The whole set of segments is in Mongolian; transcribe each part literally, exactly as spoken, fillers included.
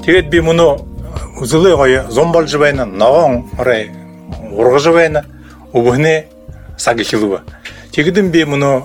Тэгээд би мөнө үзлээ гоё зомболж байна. Ногоон орой ургаж байна. Өвгнээ саг ихлэв. Тэгэдэн би мөнө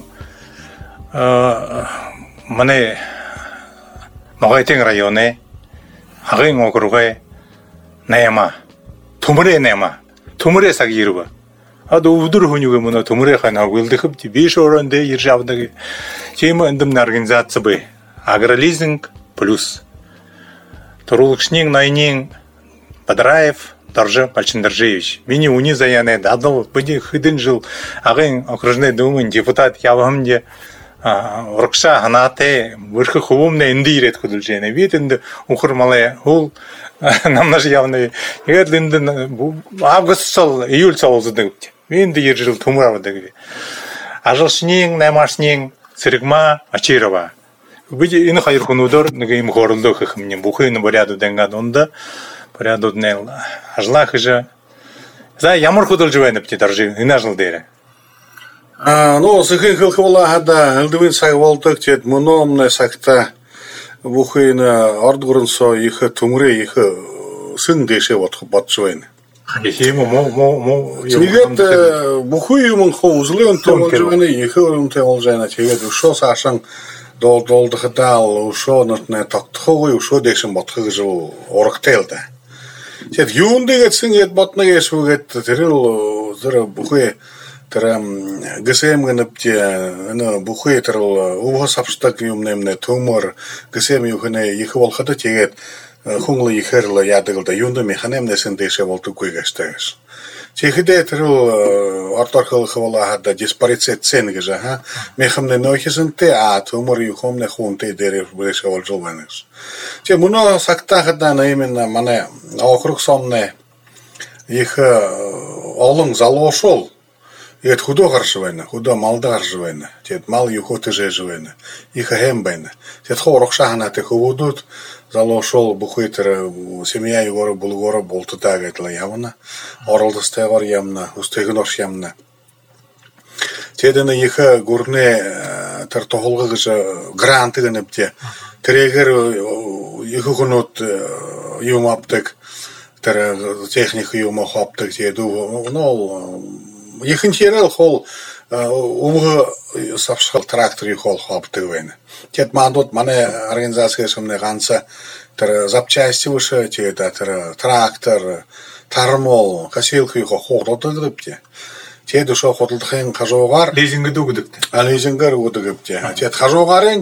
а манай Ногойтын районы Агын округ의 Найма төмөрөө Найма төмөрөө саг ирв. А до өдөр хүнийгээ мөнө төмөрөө ханаа үлдэхв биш орондоо ирж авдаг. Чим эндэмний организация бай. Агролизинг плюс Турулкшнин Найнин Бадраев Доржа Пальчиндаржевич. Миний үний заяны дадал бүдий хэдэн жил Агын окружной думын депутат явамде урагшаа ханаатай вэрхэх хөвөмнө энд ирээд хөдөлж байна. Би тэнд өнхөр малай хөл намнаш явна. Тэгээд энд август сар июль сар уулздаг. Би энд ирж жил төмөр авдаг. Ажлшнин Наймашнин Сэрэгма Ачирова. Би энэ хоёр хүнүүдээр нэг юм хорлоо гэх юм бүхэн порядок дэнгад онда порядок нэл ажлах же. За ямар хөдөлж байна бити даржи энэ ажил дээр. А ну сахин хылхвала хада элдвин саг болдог тед мономны сагта бүхэн ордгорнсо их төмрөө их сын дэшээ бодж байна. Тийм мо мо мо тэгээд бүхэн юм хоо үзлэн болж байна их өрөмтэй болж байна. Тэгээд өшөө саашан дол долдохтаал өшөө нотны тогтхоогүй өшөө дэшин бодох гэж урагтай л да. Тэгээд юундээ гэсэн яд бодно гэсвэгэд тэрэл тэр бүхэн тэр гэсэм гэнэпти ана бүхэн тэр өвхөс австаг юм нэмнэ төмөр гэсэм юхнэ их болоход тэгээд хүнлэ ихэрл яадаг л да юундээ механизмнэсэн дэшээ болдоггүй гэжтэйс. Тэгэхдээ тэр ордорхол хвала хада диспаритет цен гэж ха механизм нөхөсөнтэй а төмөр юхомны хүнтэй дээр бүрэшээ болж байна. Тэгээ мөнө сактахада нэмэн манай округ сомны их олон залуушул Эт худо гарш байна. Худо малда гарш байна. Тэд мал юхоты жэж байна. Их хэм байна. Тэд хорохша ханаты хөвөдүүд залуушул бүхэтэр семья его булгора болтудаг айтла явна. Оролдостойгоор ямна, өстөйгөн орш ямна. Тэд энэ их гүрнэ тэр тохолго гэж грант гэнэпти. Тэрэгэр их хүнүүд юм апдаг. Тэр техник юм хапдаг. Тэд нол Ихэнхэрэл хол өмгө савшгал трактори хол хапдаг байна. Тэд мандууд манай организациас өмнө ганц тэр запчасти вышээ тэгээд тэр трактор, тармол, касилхи хохордог гэвтэ. Тэд өшөө худалдахын хажуугаар лизингэд өгдөг. А лизингээр өгдөг гэвтэ. Тэд хажуугарын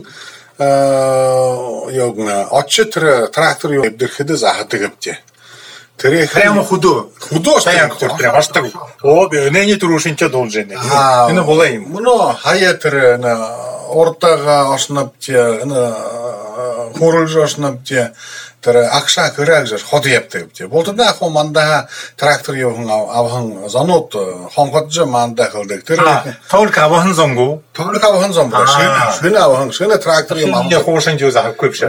яг очит трактор юу дэрэхэд заадаг гэвтэ. Тэр прямо худо. Худо стоянка тэр прямо астаг. Оо би өнөөний түрүүшинчээ дуулж байна. Энэ болоо юм. Мөнө хаяа тэр энэ урдага оснавч энэ хөрөлж оснавч тэр акша хэрэг хот явдаг гэж. Болтодаа хөө мандаа трактор юу авхан занууд хонгодж мандаа хэлдэг. Тэр тоолк авхан зонгоо. Тоолк авхан зонгоо. Шинэ авхан шинэ трактор юм аа. Яг хуушин жуус авахгүй биш.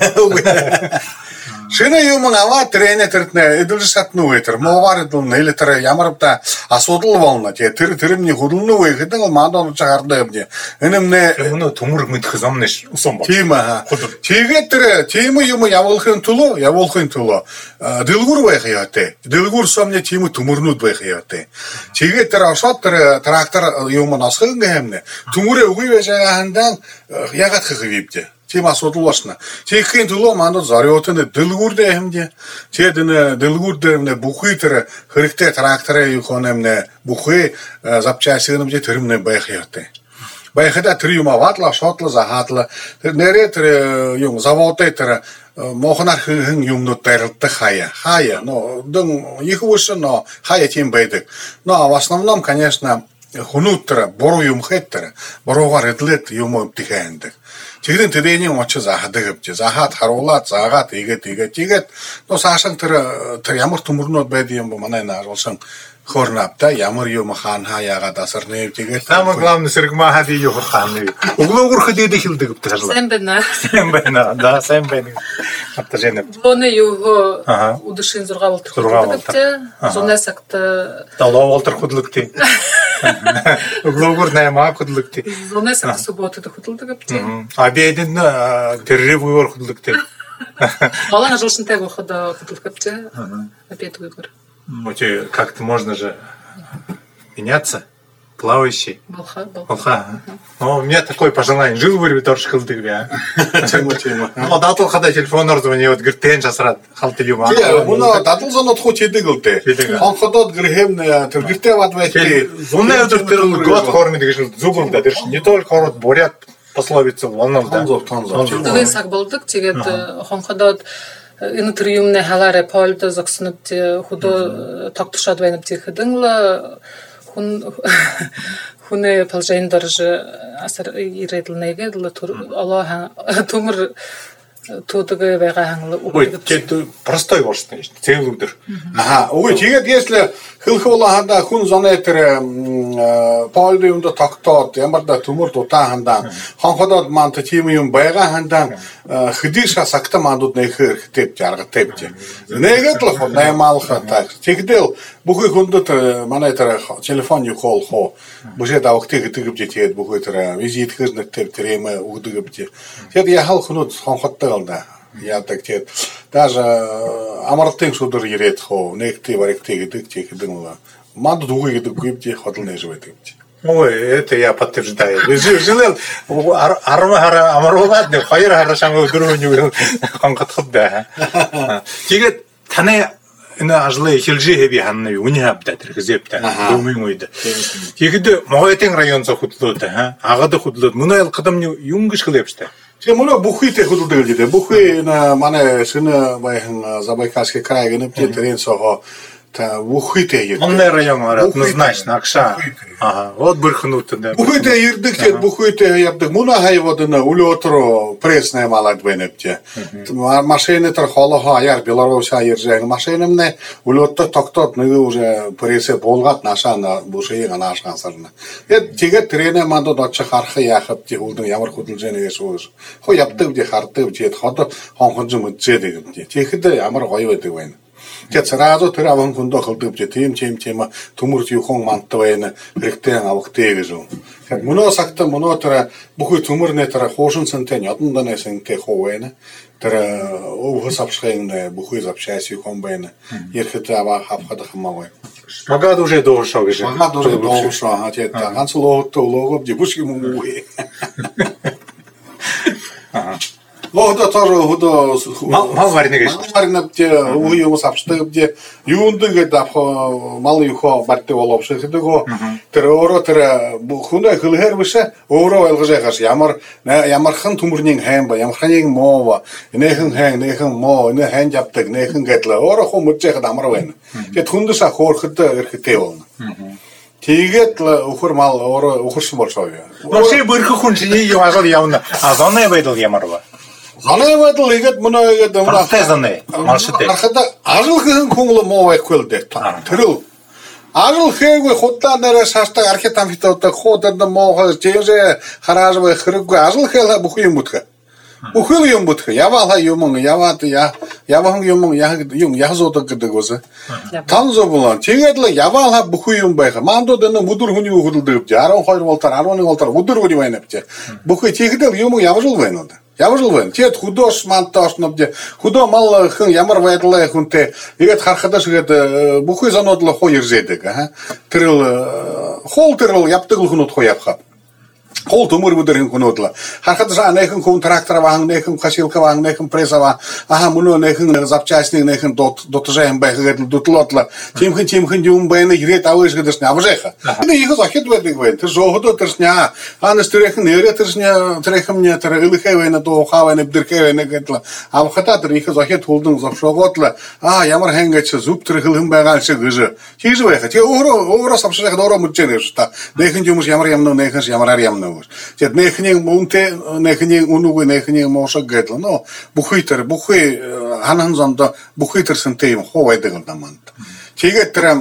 Шинэ юм аваа тренер тэртнэ эдэлж сатны үетэр муугаар дэл нэлэтэр ямарвда асуудал болно. Тэгээ тэр тэрний хөлнөө вэ гэдэг нь мандаа чагаардаг юм. Энэмнэ өнөө төмөр мэдэх замнаш усан бол. Тийм аа. Тэгээд тэр тийм юм явуулахын тулуу явуулахын тулуу дэлгүүр байх яатай. Дэлгүүр сомны тийм төмөрнүүд байх яатай. Тэгээд тэр ашаад тэр трактор юм насгын гэмнэ. Төмөрөө үгүй байж байгаа хандан ягаад хэвэвдэ. Тийм асуудал басна. Тэгэхин төлөө мандад зориотын дэлгүүр дээр хэмжээ. Тэгээд энэ дэлгүүр дээр нэ бүхий тэр хэрэгтэй тракторын юу хонэмнэ бүхий запчасти нэмж тэрмнэ байх яатай. Байхада тэр юм аваадла шотло захаадла тэр нэрэ тэр юм заводын тэр мохнар хэн юмнууд барилдах хаяа. Хаяа. Но дэн их уушн но хаяа тийм байдаг. Но в основном, конечно, хүнүүтэр буруу юм хэтэр буруугаар эдлээд юм өвдөхэндэг. Тэгрэн тэрэний мочо заадаг гэж заагаад харуулаад заагаад игээд игээд игээд нөө саашан тэр тэр ямар төмөрнүүд байд юм бэ манай нааруулсан хорнапта ямар юм хаан хаяагаад асарны тэгээд самое главное сэргма хади юу хааны өглөөгөр хөдөөд хэлдэг гэдэг хэлээ. Сайн байна. Сайн байна. Да, сайн байна. Хатажэнэ. Боны юу удашин зурга болдог гэдэг. Зунаас акта талаа болдог хөдлөгтэй. Өглөөгөр наймаа хөдлөгтэй. Зунаас акта субботад хөдлөдөг гэдэг. А биэдэн тэррэг өөр хөдлөгтэй. Малана жылшын тәгі хода кытылкапчы. Опять выбор. Ну, тебе как-то можно же меняться. Плавающий. Болха, болха. Болха. Ну, у меня такое пожелание. Жил бы тоже кылдык, а. Ну, датыл хада телефон ордывание, вот, говорит, тен жасырат, халты люма. Муна датыл занот хоть едыгылты. Он ходот грехемная, ты грехте ватвайти. Зуна это тырыл год кормит, говорит, зубом да, не только хорот борят пословицу, волнов, да. Танзов, танзов. Тыгын сак болдык, тегет хонходот инутриумне халаре польда заксынып те худо тактышад вайнып те хыдыңла хун хуне палжайындар же асар иреділнеге дылы Аллах тумыр тудыгы вайга хаңлы. Ой, это простой вопрос, конечно, целудыр. Ага, ой, тегет если хылхылаханда хун занетер польды унда тактот, ямарда тумыр тутаханда хонходот манта тимиум байга хандан хидиша сакта мандут нехыр хтеп жарга тепте. Негетло ход наймалха так. Тегдел бухой хундут манетер телефон юкол хо. Буже да вакты гытыгып жетет бухой тера визит хызнак теп тереме угдыгып те. Тед я хал хунут хонхотталда. Я так тет. Даже амартын судыр ерет хо. Некти варекти гытык те хыдыңла. Манду дугой гытык гыпте хотыл не живет гыпте. Ой, это я подтверждаю. Жилел арма амарвадне хайр харашамы дуруню хонхотхып да. Тегет тане ina ажлы хилжи хеби ханны уньхабда тэрхзепта думын ойда. Тегеде Могойтен районса хутлууда, ха? Агада хутлууд муна эл кадамны юнгыш кылыпшта. Те муна бухыйте хутлууда диде. Бухый на мане сына байхан Забайкальский край гынып те терен сого та бухыйте ед. Он район однозначно Акша. Ага, вот бырхнуты да. Бухыйте ирдик те бухыйте ябдык муна хайводына улётро пресная малад бенепте. Машины тар холоха яр Беларусь айыржаң машинамне улётто токтот ныгы уже пресе болгат нашана бушыйга нашан сарна. Эт теге трене мандо доча хархы яхып те улдын ямар худылжене эсуз. Хо ябдык де хартып жет хото хонхонжумы жедегим те. Техиде ямар гойвэдэг байна. Те сразу траван кундо хылдып же тем тем тема тумурт юхон мантвайна ректен авхтеге жу. Муно сакта муно тра бухой тумурне тра хошун сантен ятында не сенте ховена тра овго сапшхайна бухой запчаси комбайна ерхета ава хапхада хамавай. Магад уже дошо гыжы. Магад уже дошо, а те та ганцло то лого дебушки муи. Ага. Лода тоже худо мал варнеге. Мал варнапте уйу сапштыпте юндыгы да мал юхо барте болопшы хыдыго тероро тера бухуна хылгер быша оро алгыжа каш ямар ямархан тумурнин хэмба ямарханин мова нехин хэн нехин мо не хэн жаптык нехин гэтле оро хомутче хамар вэн. Те тундыса хорхыты эрхте болна. Тэгээд ухар мал оро ухарсан болсоо. Маши бырхы хунчини явагал явна. Азонэ байдал ямарва. Занай байтал игэт мына игэт мына тезанэ маршите. Архада ажлхын кунгл мовай көлдэ. Тэрэл ажл хээггүй худлаа нэрэ шаастаг архитам фитота ходод мовай жэжэ хараажвай хэрэггүй ажл хэла бүхий юм бүтгэ. Бүхий юм бүтгэ. Яваала юм яваад я явахан юм яг юм язуудаг гэдэг үсэ. Танзо болон тэгээд л яваала бүхий юм байха. Мандод энэ өдөр хүний хөдөлдөв. арван хоёр болтор арван нэг болтор өдөр хүний байна бчэ. Бүхий тэгэхдээ юм явжул байна уу? Явжул байна. Тэгэд худош манташ нобде. Худо мал хэн ямар байдлаа хүнтэй. Тэгээд харахадаш гээд бүхий занод л хоёр зэдэг. Тэрэл хол тэрэл явдаг л хүнүүд хоо явхаа. Хол төмөр бүдэрэн хүнөөдлөө. Харахад саа нэхэн хүн трактор ваан нэхэн хашилка ваан нэхэн пресава аха мөнөө нэхэн запчастник нэхэн дот дотжаем байхад дутлоодлоо. Тимхэн тимхэн юм байна ирээд аваш гэдэрс авжайха. Энэ их захид байдаг байна. Тэр жоохот тэрсня анас тэрхэн нэрэ тэрсня тэрхэн тэр илхэвэна доо хавэна бдэрхэвэна гэдэл авхата тэр их захид хулдан завшоогоодлоо. А ямар хангаач зүг тэр хэлхэн байгаа шиг гэж хийж байха. Тэгээ өөрөө өөрөө савшрахад өөрөө мүжжэнэ шүү та. Нэхэн юмш ямар ямар нэхэн ямар ямар Тэгэд нэхний мөнтэй нэхний үнүүг нэхний мошог гэдэл но бүхий тэр бүхий ханхан зондо бүхий тэрсэнтэй юм хоо байдаг юм даманд. Тэгээд тэр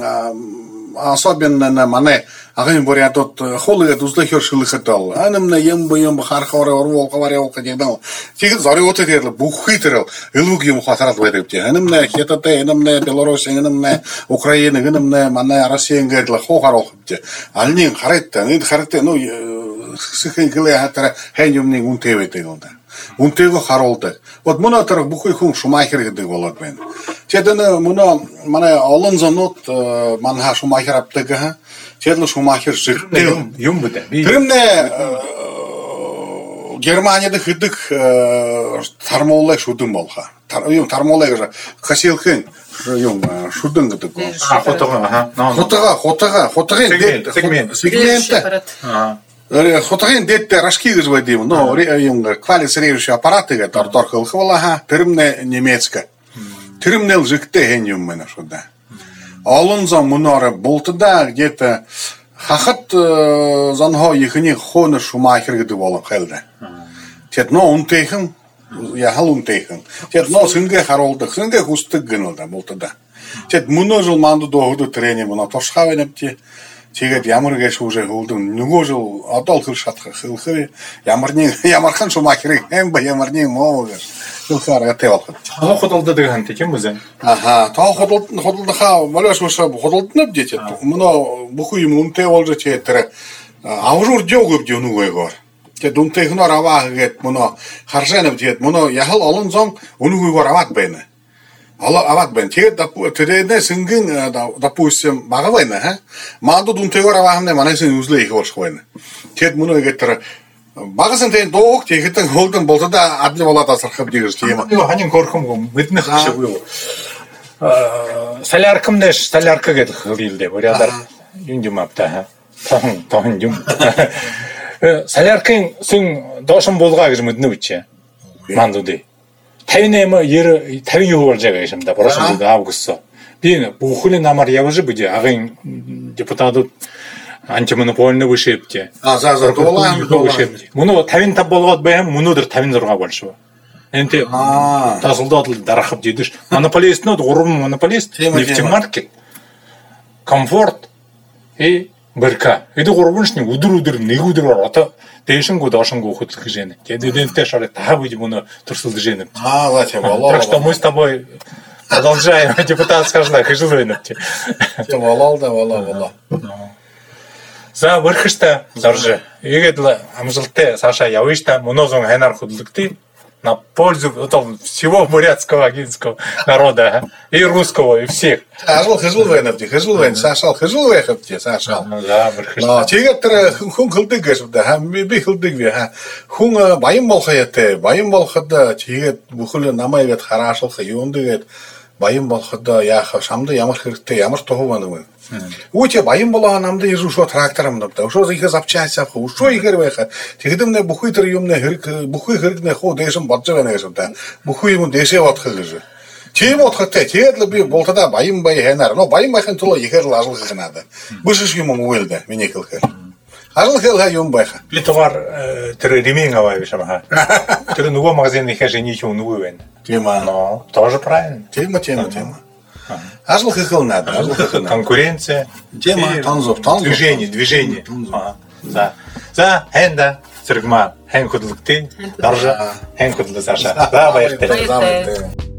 особенно на мане агын бурятот холыгад узлахёр шылыхатал анамна юм буям хархора орвол хаваряо кадедал. Тэгээд зориот тэр бүхий тэр элуг юм хатарал байдаг те. Анамна хятадтай анамна Беларусь анамна Украина анамна мане Россия гэдэл хоо харах те. Алнин харайтта нэг харайтта ну Сыхэнгэлээ хатара хэн юмны үнтэй байдаг юм да. Үнтэйгөө харуулдаг. Вот мөн тэр бүхий хүн Шумахер гэдэг болоод байна. Тэгэхээр мөн манай олон зонууд манай Шумахер авдаг ха. Тэгэхээр Шумахер зэрэг юм буда. Тэрнээ Германияда хэдэг тармуулаа шүдэн болха. Юм тармуулаа хасилхэн юм шүдэн гэдэг. Хутага хутага хутага хутагын дэд сегмент. Аа. Хутагын дэд рашки гэж байдаг юм. Но юм квалифицирующий аппарат гэдэг дор хөлхволаа тэрмнэ немецка. Тэрмнэл жигтэй хэн юм байна шүү да. Олон зам мөнөөр бултда где-то хахад занхоо ихний хоон Шумахер гэдэг болон хайлда. Тэгэд нөө үнтэйхэн яхал үнтэйхэн. Тэгэд нөө сингэ харуулдаг, сингэ хүсдэг гэнэ да бултда. Тэгэд мөнөө жил манд дооход тренинг мөнөө тушхаа байнапти. Тэгээд ямар гэж шүүжээ хөлдөн нөгөө жил одоо л хэл шатах хэлхээ ямарны ямархан Шумахерыг хэм ба ямарны моо гэж хэлхээ атай болох. Хаа худалдаад байгаа хантай юм бэ? Аха, тоо худалд худалдахаа малаш мөш худалднав гэж хэв. Мөнөө бүхий юм үнтэй болж тэр авруур жог гэж нүгүйгээр. Тэгээд үнтэйхнээр аваа гэд мөнөө харшаанав тэгээд мөнөө яхал олон зон үнүүгээр аваад байна. Алла аваад байна. Тэгээд тэрнээ сингийн допустим бага байна ха. Мандууд үнтэйгээр аваахнаа манайсын үзлээ их болох байна. Тэгээд мөнөө игээ тэр багасан тэн дууг тэгэхдээ хөлдөн болоод адны болоод асархав гэж тийм. Юу ханин горхом мэднэх шиг юу. Соляркамдаш солярка гэдэг хэлдэ. Бурядар юм юм апта. Тон тон юм. Соляркын сүн доошон булгаа гэж мэднэ үчи. Мандууд. тавин восемь девяносто тавин болж байгаа юм да. Прошлый август. Би бүхний намар явж бүди агын депутатууд антимонопольны вышибти. А за за доллар вышибти. Мөн тавин тавь болгоод байм өнөөдөр тавин зураг болшоо. Энтэй тасалдаад л дарахад дийдэж. Монополистнууд гурван монополист, нефтемаркет, комфорт и Барка. Это гурваншны өдөр өдөр нэг өдрөөр одоо дэшингүү доошингүү хөдлөх гэж байна. Тэгээд эдэнтэй шараа таа бид мөн төрсөл гэж байна. А за тийм болоо. Так что мы с тобой продолжаем депутатское хождение. Тийм болоо да болоо болоо. За вырхштай зорж. Игээд л амжилттай цаашаа явна ш та мөнөзөн хайнаар хөдлөгтэй. На пользу всего бурятского агинского народа и русского, и всех. Ажил хэжил байна вэ? Хэжил байна. Саашаал хэжил байх вэ? Саашаал. За вырхштай. Тэгээд тэр хүн хөлдөг гэж да. Би хөлдөг вэ? Хүн баян болох яатай. Баян болоход тэгээд бүхэл намайгаад хараашлах юундэгээд баян болоход яах шамд ямар хэрэгтэй ямар тухай байна вэ? Үгүй баян болоо намд ирүү шо трактор амнав да. Шо ихээс авчаас авах. Шо ихэр байхад тэгэдэмнэ бүхий тэр юмнэ хэрэг бүхий хэрэгнэ хуу дэшин бодж байгаа нэ гэж да. Бүхий юм дэшээ бодох гэж. Тийм бодохтой. Тэгээд л би болтодоо баян бай ханаар. Но баян байхын тулд ихэр л ажил хийх надаа. Бүшиш юм уу л да. Миний хэлэхээр. Ажил хийх юм байха. Би тугаар тэр ремень аваа биш амаа. Тэр нөгөө магазин ихэ жени юм нөгөө байна. Тийм аа. Но тоже правильно. Тийм тийм тийм. Ажил хийх л надаа. Ажил хийх надаа. Конкуренция. Тема танзов танзов. Движение, движение. За. За, хэнда зэрэгмаа хэн хөдлөгтэй. Дарж хэн хөдлөс аашаа. За баяртай. Баяртай.